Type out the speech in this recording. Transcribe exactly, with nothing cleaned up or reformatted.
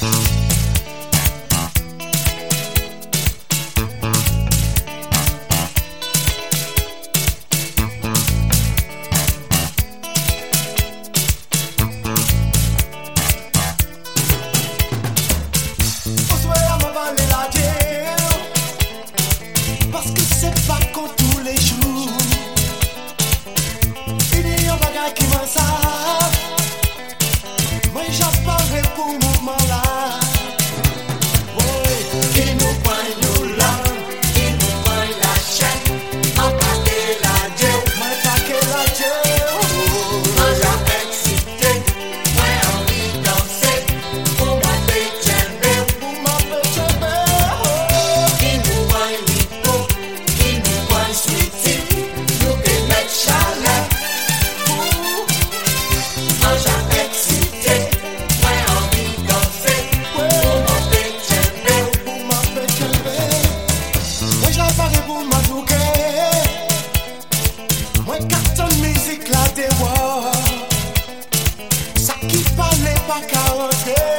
Parce que c'est pas comme tous les jours. Il y a un bagage qui m'en savent. Moi j'apparais pour le mouvement là. Qui nous pointe nous là, qui nous pointe la chaîne, attaquer la Dieu, m'attaquer la Dieu. moi j'ai excité, moi envie de danser, pour moi pétier, Pour ma petite qui nous pointe lipo, qui nous pointe sweetie, nous que mettre chalet, moi j'ai excité, moi envie de danser, pour moi pétier, pour ma petite moi j'apparais pour ma douque. Moi cartonne musique là des voix. Ça qui parlait pas qu'à rentrer.